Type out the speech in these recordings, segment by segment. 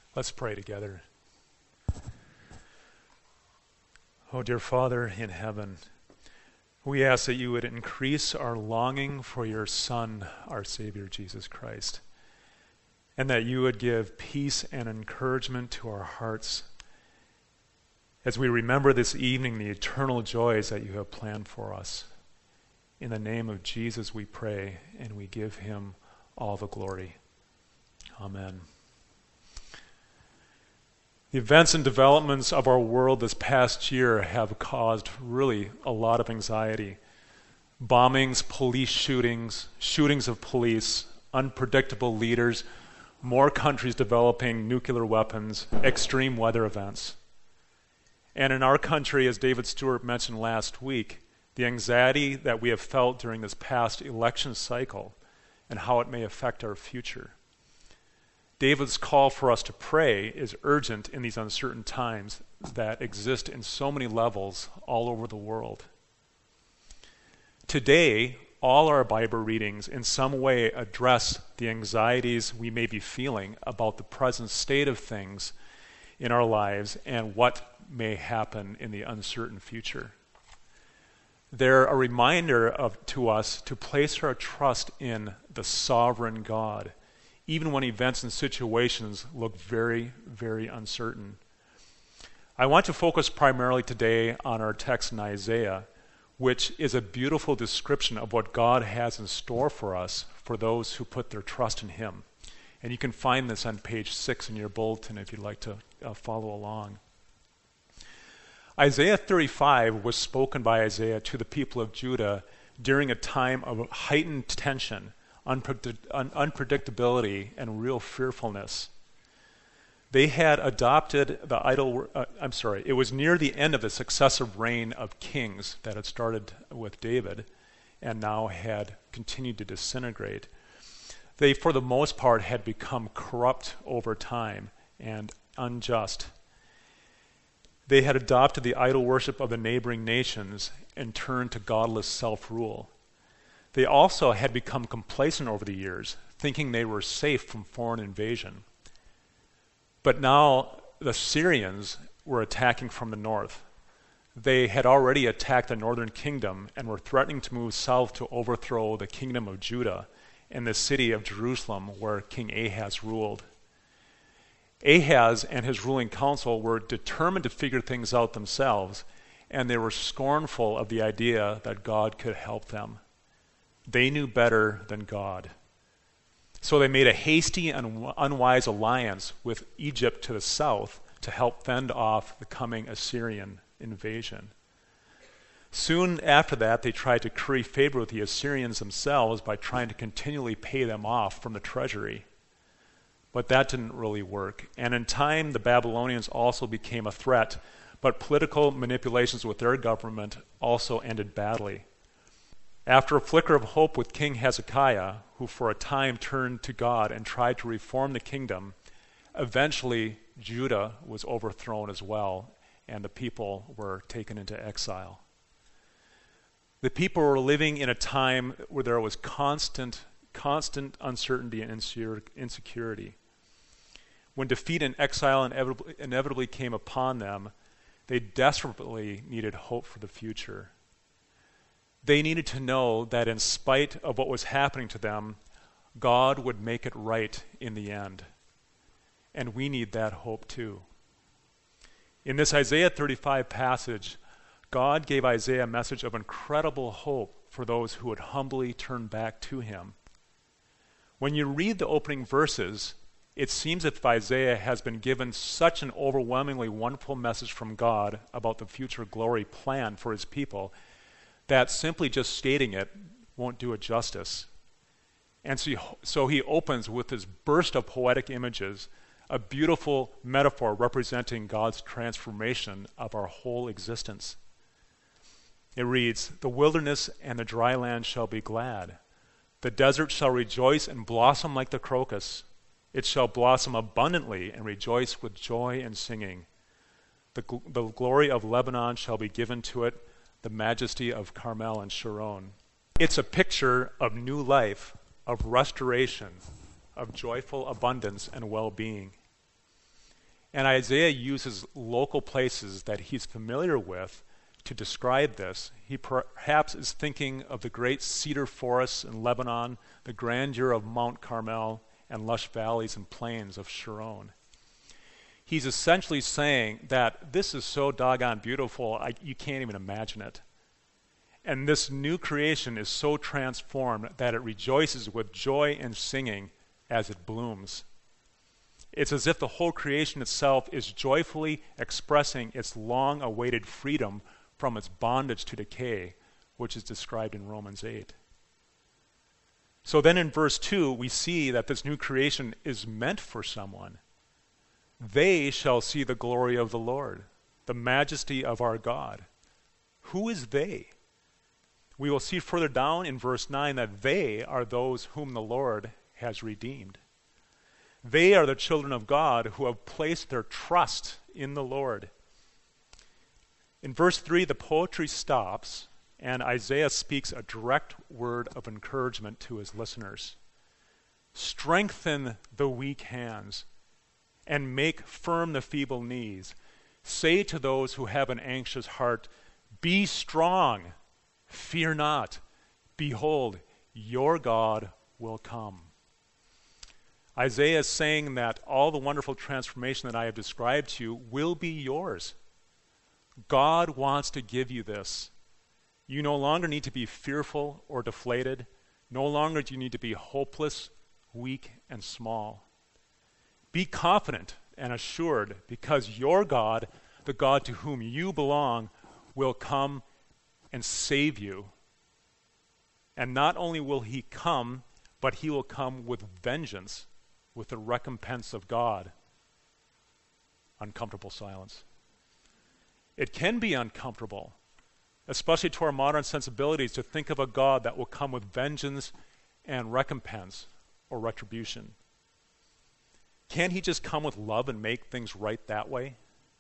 Let's pray together. Oh, dear Father in heaven, we ask that you would increase our longing for your Son, our Savior, Jesus Christ, and that you would give peace and encouragement to our hearts as we remember this evening the eternal joys that you have planned for us. In the name of Jesus we pray, and we give him all the glory. Amen. The events and developments of our world this past year have caused really a lot of anxiety. Bombings, police shootings, shootings of police, unpredictable leaders, more countries developing nuclear weapons, extreme weather events. And in our country, as David Stewart mentioned last week, the anxiety that we have felt during this past election cycle and how it may affect our future. David's call for us to pray is urgent in these uncertain times that exist in so many levels all over the world. Today, all our Bible readings in some way address the anxieties we may be feeling about the present state of things in our lives and what may happen in the uncertain future. They're a reminder to us to place our trust in the sovereign God, even when events and situations look very, very uncertain. I want to focus primarily today on our text in Isaiah, which is a beautiful description of what God has in store for us for those who put their trust in him. And you can find this on page 6 in your bulletin if you'd like to follow along. Isaiah 35 was spoken by Isaiah to the people of Judah during a time of heightened tension, unpredictability, and real fearfulness. They had adopted the it was near the end of the successive reign of kings that had started with David and now had continued to disintegrate. They, for the most part, had become corrupt over time and unjust. They had adopted the idol worship of the neighboring nations and turned to godless self-rule. They also had become complacent over the years, thinking they were safe from foreign invasion. But now the Syrians were attacking from the north. They had already attacked the northern kingdom and were threatening to move south to overthrow the kingdom of Judah and the city of Jerusalem where King Ahaz ruled. Ahaz and his ruling council were determined to figure things out themselves, and they were scornful of the idea that God could help them. They knew better than God. So they made a hasty and unwise alliance with Egypt to the south to help fend off the coming Assyrian invasion. Soon after that, they tried to curry favor with the Assyrians themselves by trying to continually pay them off from the treasury. But that didn't really work. And in time, the Babylonians also became a threat, but political manipulations with their government also ended badly. After a flicker of hope with King Hezekiah, who for a time turned to God and tried to reform the kingdom, eventually Judah was overthrown as well, and the people were taken into exile. The people were living in a time where there was constant uncertainty and insecurity. When defeat and exile inevitably came upon them, they desperately needed hope for the future. They needed to know that in spite of what was happening to them, God would make it right in the end. And we need that hope too. In this Isaiah 35 passage, God gave Isaiah a message of incredible hope for those who would humbly turn back to him. When you read the opening verses, it seems as if Isaiah has been given such an overwhelmingly wonderful message from God about the future glory plan for his people that simply just stating it won't do it justice. And so he opens with this burst of poetic images, a beautiful metaphor representing God's transformation of our whole existence. It reads, "The wilderness and the dry land shall be glad. The desert shall rejoice and blossom like the crocus. It shall blossom abundantly and rejoice with joy and singing. The glory of Lebanon shall be given to it, the majesty of Carmel and Sharon." It's a picture of new life, of restoration, of joyful abundance and well-being. And Isaiah uses local places that he's familiar with to describe this. He perhaps is thinking of the great cedar forests in Lebanon, the grandeur of Mount Carmel, and lush valleys and plains of Sharon. He's essentially saying that this is so doggone beautiful, you can't even imagine it. And this new creation is so transformed that it rejoices with joy and singing as it blooms. It's as if the whole creation itself is joyfully expressing its long-awaited freedom from its bondage to decay, which is described in Romans 8. So then in verse 2, we see that this new creation is meant for someone. They shall see the glory of the Lord, the majesty of our God. Who is they? We will see further down in verse 9 that they are those whom the Lord has redeemed. They are the children of God who have placed their trust in the Lord. In verse 3, the poetry stops, and Isaiah speaks a direct word of encouragement to his listeners. Strengthen the weak hands and make firm the feeble knees. Say to those who have an anxious heart, be strong, fear not. Behold, your God will come. Isaiah is saying that all the wonderful transformation that I have described to you will be yours. God wants to give you this. You no longer need to be fearful or deflated. No longer do you need to be hopeless, weak, and small. Be confident and assured because your God, the God to whom you belong, will come and save you. And not only will he come, but he will come with vengeance, with the recompense of God. Uncomfortable silence. It can be uncomfortable, especially to our modern sensibilities, to think of a God that will come with vengeance and recompense or retribution. Can't he just come with love and make things right that way?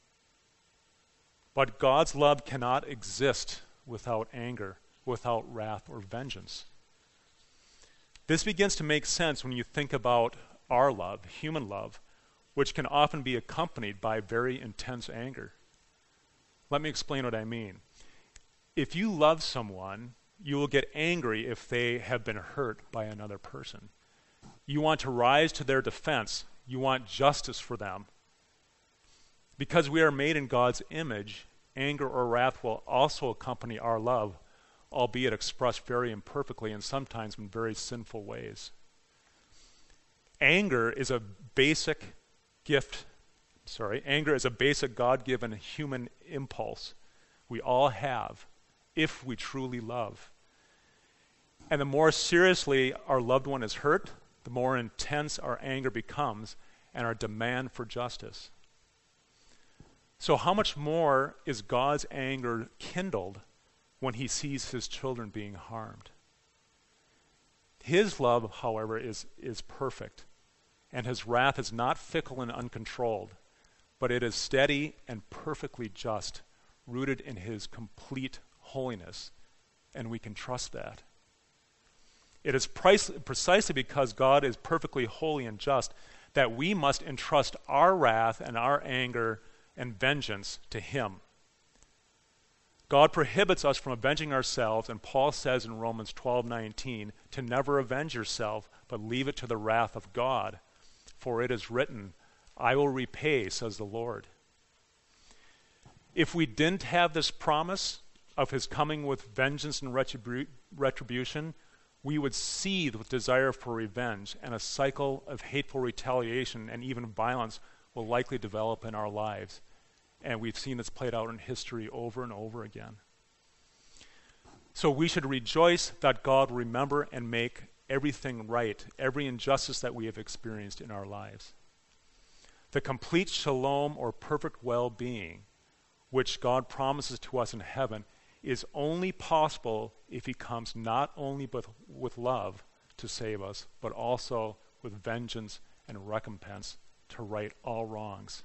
But God's love cannot exist without anger, without wrath or vengeance. This begins to make sense when you think about our love, human love, which can often be accompanied by very intense anger. Let me explain what I mean. If you love someone, you will get angry if they have been hurt by another person. You want to rise to their defense. You want justice for them. Because we are made in God's image, anger or wrath will also accompany our love, albeit expressed very imperfectly and sometimes in very sinful ways. Anger is a basic God-given human impulse we all have if we truly love. And the more seriously our loved one is hurt, the more intense our anger becomes and our demand for justice. So how much more is God's anger kindled when he sees his children being harmed? His love, however, is perfect, and his wrath is not fickle and uncontrolled, but it is steady and perfectly just, rooted in his complete holiness, and we can trust that. It is precisely because God is perfectly holy and just that we must entrust our wrath and our anger and vengeance to him. God prohibits us from avenging ourselves, and Paul says in Romans 12:19 to never avenge yourself, but leave it to the wrath of God. For it is written, I will repay, says the Lord. If we didn't have this promise of his coming with vengeance and retribution, we would seethe with desire for revenge, and a cycle of hateful retaliation and even violence will likely develop in our lives. And we've seen this played out in history over and over again. So we should rejoice that God will remember and make everything right, every injustice that we have experienced in our lives. The complete shalom or perfect well-being, which God promises to us in heaven, is only possible if he comes not only with love to save us, but also with vengeance and recompense to right all wrongs.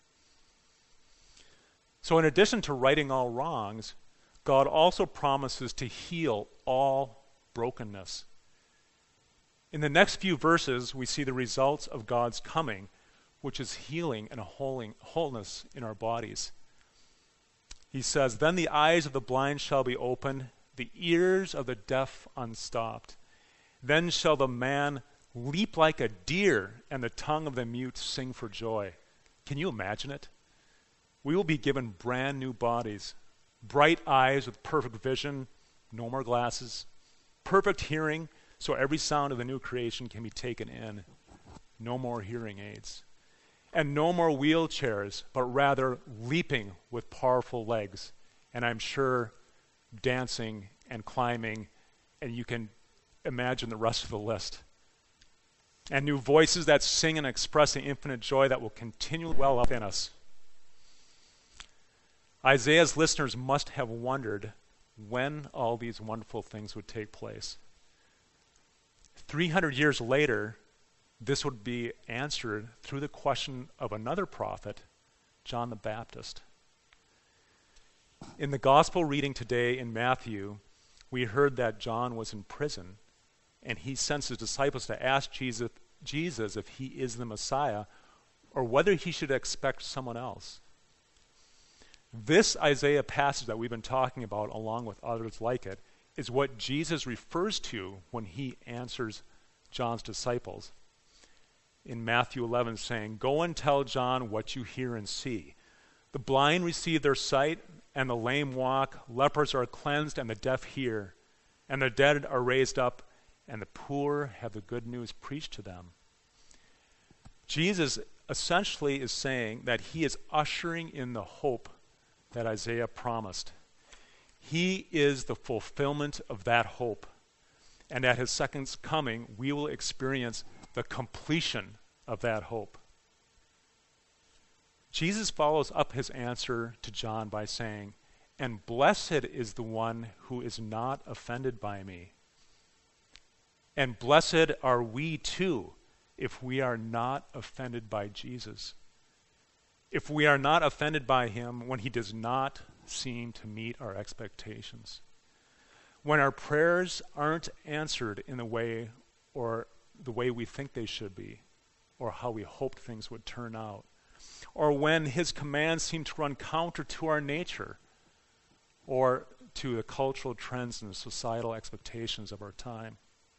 So in addition to righting all wrongs, God also promises to heal all brokenness. In the next few verses, we see the results of God's coming, which is healing and wholeness in our bodies. He says, "Then the eyes of the blind shall be opened, the ears of the deaf unstopped. Then shall the man leap like a deer, and the tongue of the mute sing for joy." Can you imagine it? We will be given brand new bodies, bright eyes with perfect vision, no more glasses, perfect hearing, so every sound of the new creation can be taken in, no more hearing aids, and no more wheelchairs, but rather leaping with powerful legs, and I'm sure dancing and climbing, and you can imagine the rest of the list. And new voices that sing and express the infinite joy that will continually well up in us. Isaiah's listeners must have wondered when all these wonderful things would take place. 300 years later, this would be answered through the question of another prophet, John the Baptist. In the gospel reading today in Matthew, we heard that John was in prison, and he sends his disciples to ask Jesus if he is the Messiah, or whether he should expect someone else. This Isaiah passage that we've been talking about, along with others like it, is what Jesus refers to when he answers John's disciples. In Matthew 11, saying, "Go and tell John what you hear and see. The blind receive their sight, and the lame walk, lepers are cleansed, and the deaf hear, and the dead are raised up, and the poor have the good news preached to them." Jesus essentially is saying that he is ushering in the hope that Isaiah promised. He is the fulfillment of that hope. And at his second coming, we will experience the completion of that hope. Jesus follows up his answer to John by saying, "And blessed is the one who is not offended by me." And blessed are we too if we are not offended by Jesus. If we are not offended by him when he does not seem to meet our expectations. When our prayers aren't answered in the way we think they should be, or how we hoped things would turn out. Or when his commands seem to run counter to our nature, or to the cultural trends and the societal expectations of our time.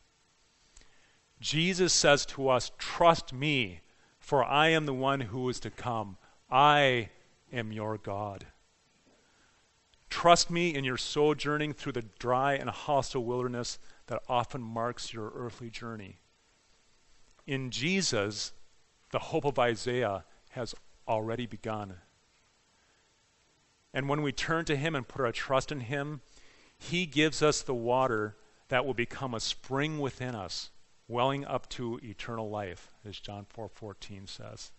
Jesus says to us, "Trust me, for I am the one who is to come. I am your God." Trust me in your sojourning through the dry and hostile wilderness that often marks your earthly journey. In Jesus, the hope of Isaiah has already begun. And when we turn to him and put our trust in him, he gives us the water that will become a spring within us, welling up to eternal life, as John 4:14 says.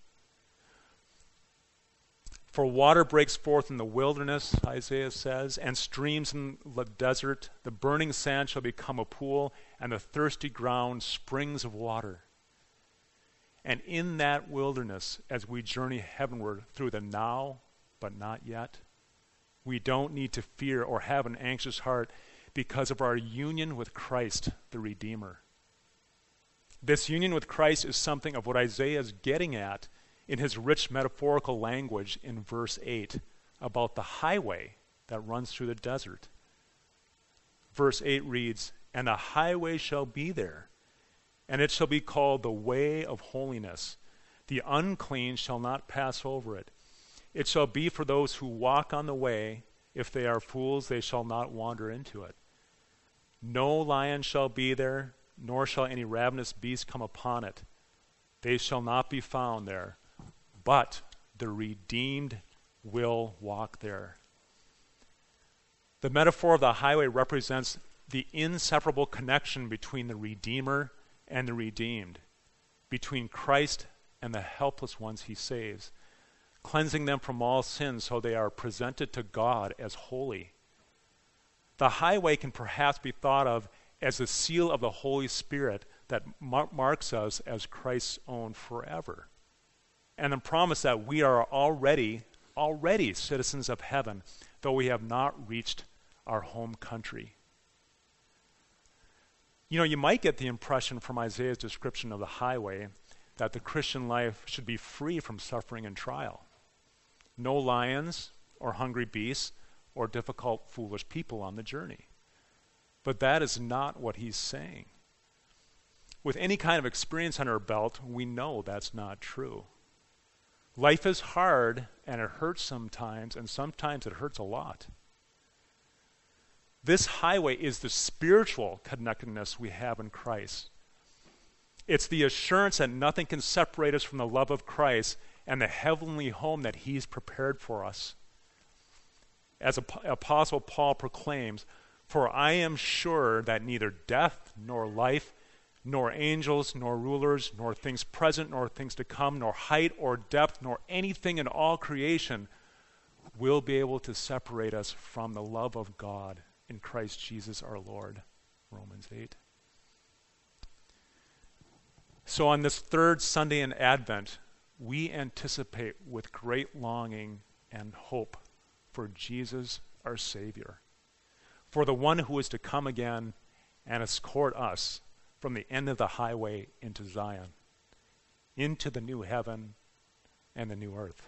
"For water breaks forth in the wilderness," Isaiah says, "and streams in the desert. The burning sand shall become a pool, and the thirsty ground springs of water." And in that wilderness, as we journey heavenward through the now, but not yet, we don't need to fear or have an anxious heart because of our union with Christ, the Redeemer. This union with Christ is something of what Isaiah is getting at in his rich metaphorical language in verse 8 about the highway that runs through the desert. Verse 8 reads, "And a highway shall be there, and it shall be called the way of holiness. The unclean shall not pass over it. It shall be for those who walk on the way. If they are fools, they shall not wander into it. No lion shall be there, nor shall any ravenous beast come upon it. They shall not be found there, but the redeemed will walk there." The metaphor of the highway represents the inseparable connection between the Redeemer and the redeemed, between Christ and the helpless ones he saves, cleansing them from all sin so they are presented to God as holy. The highway can perhaps be thought of as the seal of the Holy Spirit that marks us as Christ's own forever, and the promise that we are already citizens of heaven, though we have not reached our home country. You know, you might get the impression from Isaiah's description of the highway that the Christian life should be free from suffering and trial. No lions or hungry beasts or difficult, foolish people on the journey. But that is not what he's saying. With any kind of experience on our belt, we know that's not true. Life is hard, and it hurts sometimes, and sometimes it hurts a lot. This highway is the spiritual connectedness we have in Christ. It's the assurance that nothing can separate us from the love of Christ and the heavenly home that he's prepared for us. As Apostle Paul proclaims, "For I am sure that neither death nor life, nor angels, nor rulers, nor things present, nor things to come, nor height or depth, nor anything in all creation will be able to separate us from the love of God in Christ Jesus our Lord." Romans 8. So on this third Sunday in Advent, we anticipate with great longing and hope for Jesus our Savior, for the one who is to come again and escort us from the end of the highway into Zion, into the new heaven and the new earth.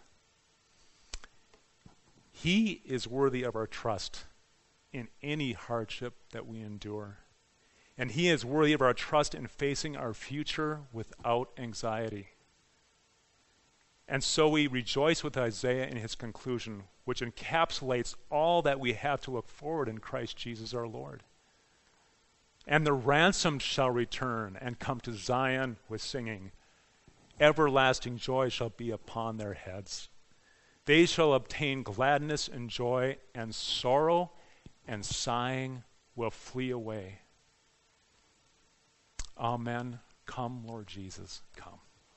He is worthy of our trust in any hardship that we endure. And he is worthy of our trust in facing our future without anxiety. And so we rejoice with Isaiah in his conclusion, which encapsulates all that we have to look forward in Christ Jesus our Lord. "And the ransomed shall return and come to Zion with singing. Everlasting joy shall be upon their heads. They shall obtain gladness and joy, and sorrow and sighing will flee away." Amen. Come, Lord Jesus, come.